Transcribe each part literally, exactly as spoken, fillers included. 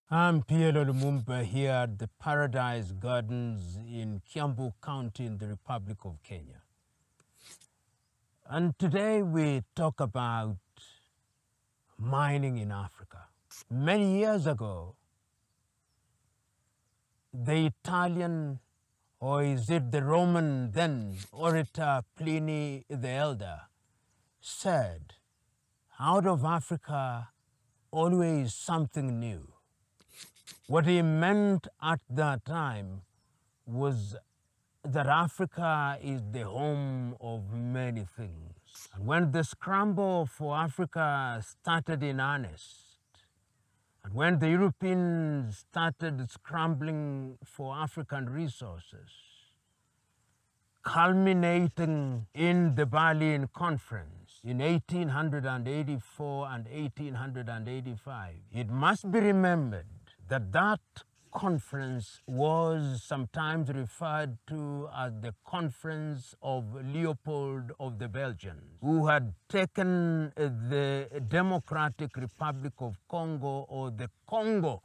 I'm Piero Lumumba here at the Paradise Gardens in Kiambu County in the Republic of Kenya. And today we talk about mining in Africa. Many years ago, the Italian, or is it the Roman then, orator Pliny the Elder, said, out of Africa, always something new. What he meant at that time was that Africa is the home of many things. And when the scramble for Africa started in earnest, and when the Europeans started scrambling for African resources, culminating in the Berlin Conference in eighteen eighty-four and eighteen eighty-five, it must be remembered that that conference was sometimes referred to as the Conference of Leopold of the Belgians, who had taken the Democratic Republic of Congo, or the Congo,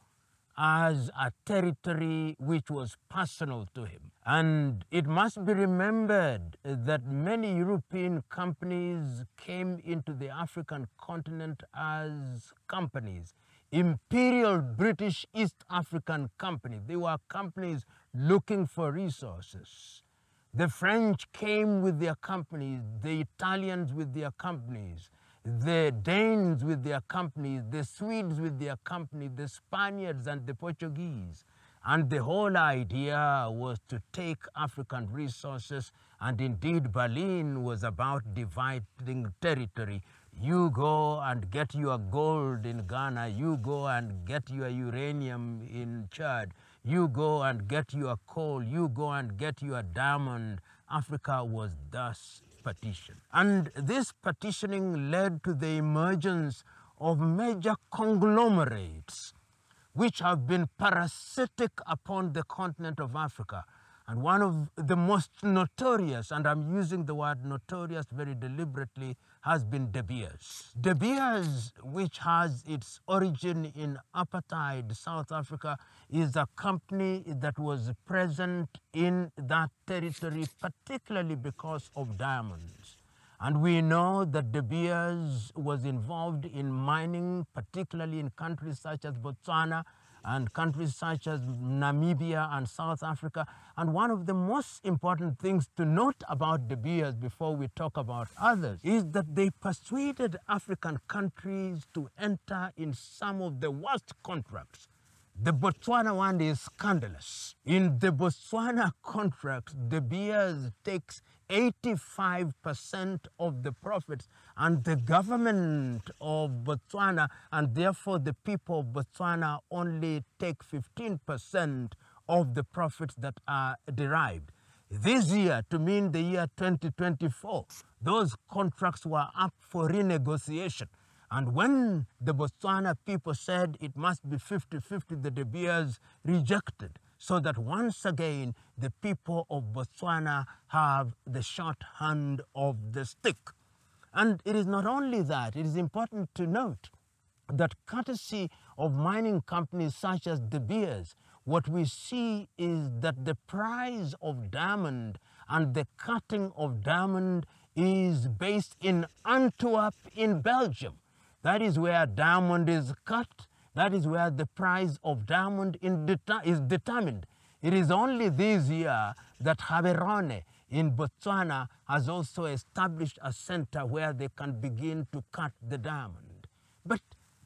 as a territory which was personal to him. And it must be remembered that many European companies came into the African continent as companies. Imperial British East African Company. They were companies looking for resources. The French came with their companies, the Italians with their companies, the Danes with their companies, the Swedes with their companies, the Spaniards and the Portuguese. And the whole idea was to take African resources, and indeed Berlin was about dividing territory. You go and get your gold in Ghana, you go and get your uranium in Chad, you go and get your coal, you go and get your diamond. Africa was thus partitioned. And this partitioning led to the emergence of major conglomerates which have been parasitic upon the continent of Africa. And one of the most notorious, and I'm using the word notorious very deliberately, has been De Beers. De Beers, which has its origin in apartheid South Africa, is a company that was present in that territory, particularly because of diamonds. And we know that De Beers was involved in mining, particularly in countries such as Botswana and countries such as Namibia and South Africa. And one of the most important things to note about De Beers before we talk about others is that they persuaded African countries to enter in some of the worst contracts. The Botswana one is scandalous. In the Botswana contracts, De Beers takes eighty-five percent of the profits, and the government of Botswana, and therefore the people of Botswana, only take fifteen percent of the profits that are derived. This year, to mean the year twenty twenty-four, those contracts were up for renegotiation. And when the Botswana people said it must be fifty fifty, the De Beers rejected. So that once again, the people of Botswana have the short hand of the stick. And it is not only that, it is important to note that courtesy of mining companies such as De Beers, what we see is that the price of diamond and the cutting of diamond is based in Antwerp in Belgium. That is where diamond is cut. That is where the price of diamond in det- is determined. It is only this year that Gaborone in Botswana has also established a center where they can begin to cut the diamond. But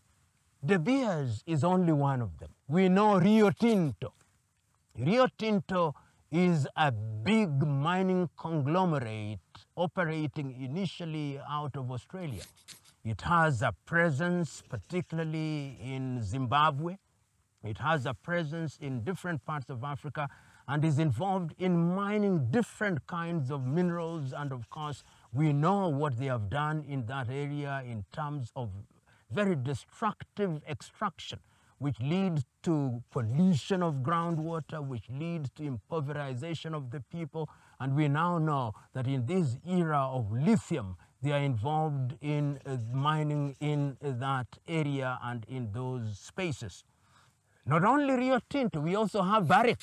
De Beers is only one of them. We know Rio Tinto. Rio Tinto is a big mining conglomerate operating initially out of Australia. It has a presence particularly in Zimbabwe. It has a presence in different parts of Africa and is involved in mining different kinds of minerals. And of course, we know what they have done in that area in terms of very destructive extraction, which leads to pollution of groundwater, which leads to impoverization of the people. And we now know that in this era of lithium, they are involved in uh, mining in uh, that area and in those spaces. Not only Rio Tinto, we also have Barrick.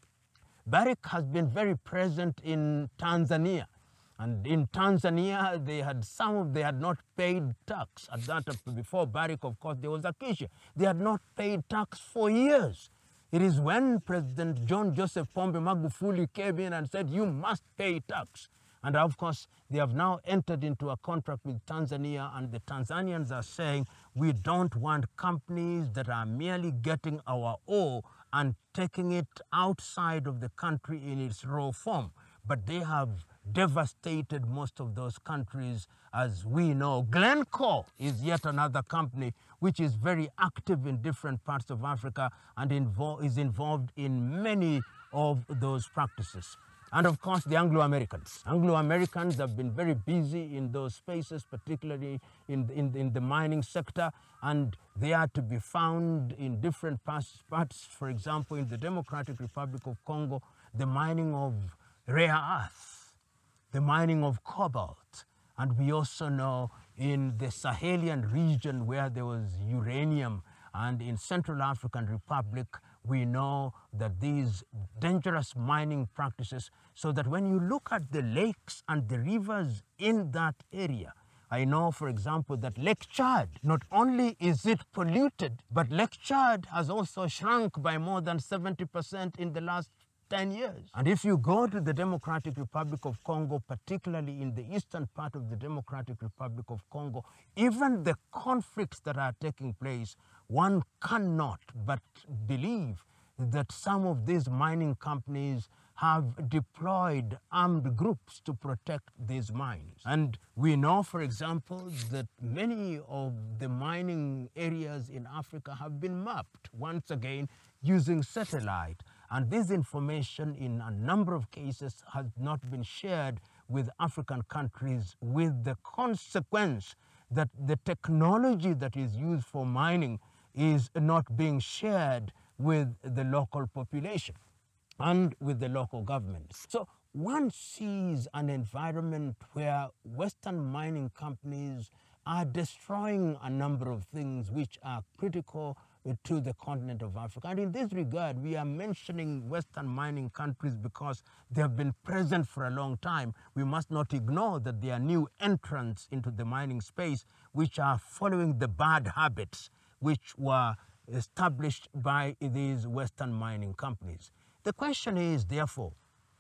Barrick has been very present in Tanzania. And in Tanzania, they had some of, they had not paid tax. At that, before Barrick, of course, there was Acacia. They had not paid tax for years. It is when President John Joseph Pombe Magufuli came in and said, you must pay tax. And of course, they have now entered into a contract with Tanzania, and the Tanzanians are saying, we don't want companies that are merely getting our ore and taking it outside of the country in its raw form. But they have devastated most of those countries, as we know. Glencore is yet another company which is very active in different parts of Africa and invo- is involved in many of those practices. And of course, the Anglo-Americans. Anglo-Americans have been very busy in those spaces, particularly in, in, in the mining sector, and they are to be found in different parts, parts. For example, in the Democratic Republic of Congo, the mining of rare earth, the mining of cobalt, and we also know in the Sahelian region where there was uranium, and in Central African Republic, we know that these dangerous mining practices, so that when you look at the lakes and the rivers in that area, I know, for example, that Lake Chad, not only is it polluted, but Lake Chad has also shrunk by more than seventy percent in the last ten years. And if you go to the Democratic Republic of Congo, particularly in the eastern part of the Democratic Republic of Congo, even the conflicts that are taking place, one cannot but believe that some of these mining companies have deployed armed groups to protect these mines. And we know, for example, that many of the mining areas in Africa have been mapped, once again, using satellite. And this information, in a number of cases, has not been shared with African countries, with the consequence that the technology that is used for mining is not being shared with the local population and with the local governments. So one sees an environment where Western mining companies are destroying a number of things which are critical to the continent of Africa. And in this regard, we are mentioning Western mining countries because they have been present for a long time. We must not ignore that there are new entrants into the mining space which are following the bad habits which were established by these Western mining companies. The question is, therefore,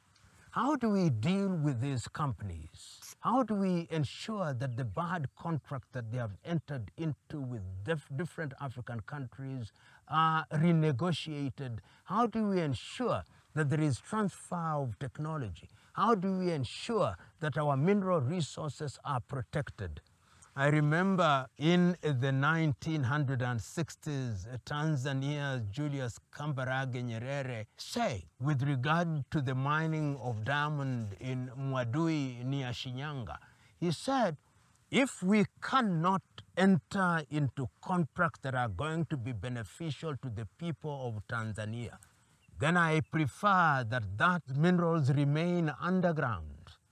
how do we deal with these companies? How do we ensure that the bad contracts that they have entered into with dif- different African countries are renegotiated? How do we ensure that there is transfer of technology? How do we ensure that our mineral resources are protected? I remember in the nineteen sixties, Tanzania's Julius Kambarage Nyerere say, with regard to the mining of diamond in Mwadui near Shinyanga, he said, if we cannot enter into contracts that are going to be beneficial to the people of Tanzania, then I prefer that that minerals remain underground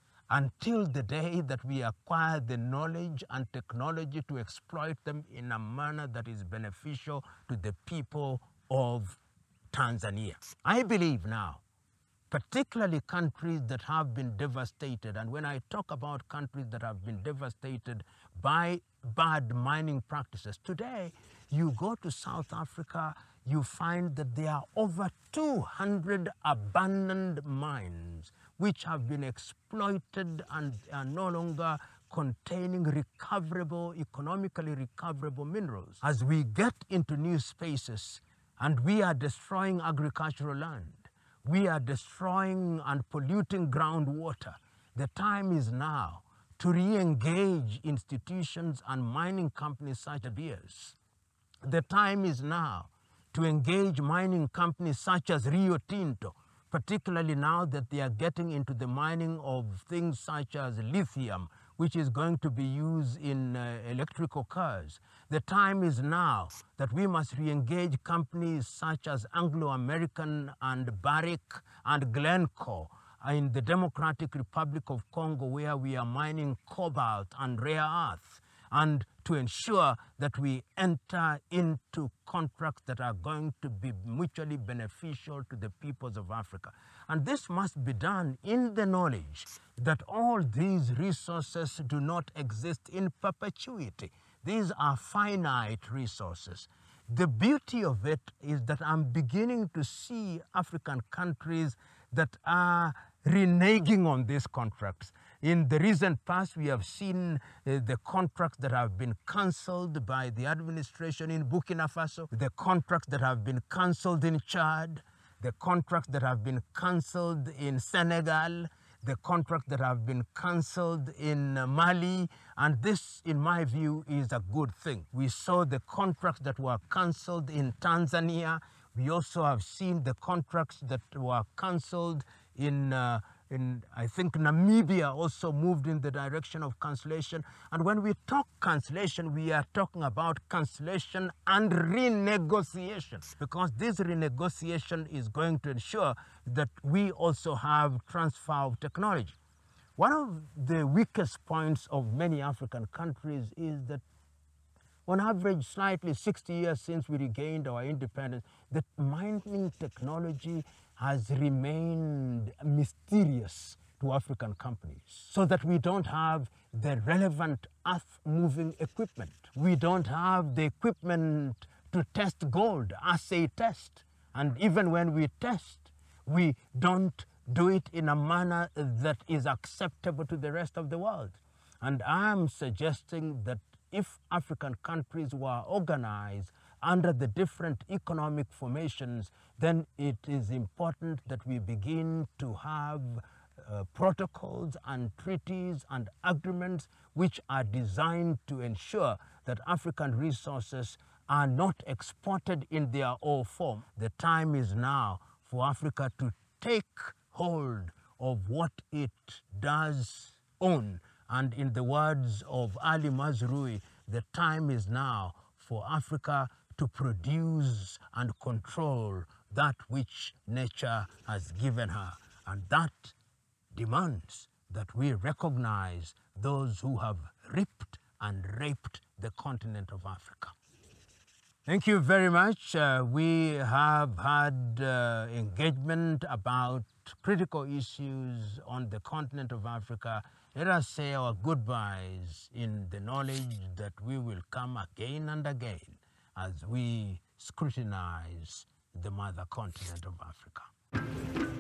until the day that we acquire the knowledge and technology to exploit them in a manner that is beneficial to the people of Tanzania. I believe now, particularly countries that have been devastated, and when I talk about countries that have been devastated by bad mining practices, today you go to South Africa, you find that there are over two hundred abandoned mines which have been exploited and are no longer containing recoverable, economically recoverable minerals. As we get into new spaces and we are destroying agricultural land, we are destroying and polluting groundwater, the time is now to re-engage institutions and mining companies such as theirs. The time is now to engage mining companies such as Rio Tinto, particularly now that they are getting into the mining of things such as lithium, which is going to be used in uh, electrical cars. The time is now that we must re-engage companies such as Anglo-American and Barrick and Glencore in the Democratic Republic of Congo, where we are mining cobalt and rare earth, and to ensure that we enter into contracts that are going to be mutually beneficial to the peoples of Africa. And this must be done in the knowledge that all these resources do not exist in perpetuity. These are finite resources. The beauty of it is that I'm beginning to see African countries that are reneging on these contracts. In the recent past, we have seen uh, the contracts that have been cancelled by the administration in Burkina Faso, the contracts that have been cancelled in Chad, the contracts that have been cancelled in Senegal, the contracts that have been cancelled in uh, Mali, and this, in my view, is a good thing. We saw the contracts that were cancelled in Tanzania. We also have seen the contracts that were cancelled in, uh, in, I think, Namibia also moved in the direction of cancellation. And when we talk cancellation, we are talking about cancellation and renegotiation, because this renegotiation is going to ensure that we also have transfer of technology. One of the weakest points of many African countries is that on average, slightly sixty years since we regained our independence, the mining technology has remained mysterious to African companies, so that we don't have the relevant earth-moving equipment. We don't have the equipment to test gold, assay test. And even when we test, we don't do it in a manner that is acceptable to the rest of the world. And I'm suggesting that if African countries were organized under the different economic formations, then it is important that we begin to have uh, protocols and treaties and agreements which are designed to ensure that African resources are not exported in their old form. The time is now for Africa to take hold of what it does own. And in the words of Ali Mazrui, the time is now for Africa to produce and control that which nature has given her. And that demands that we recognize those who have ripped and raped the continent of Africa. Thank you very much. Uh, we have had uh, engagement about critical issues on the continent of Africa. Let us say our goodbyes in the knowledge that we will come again and again as we scrutinize the mother continent of Africa.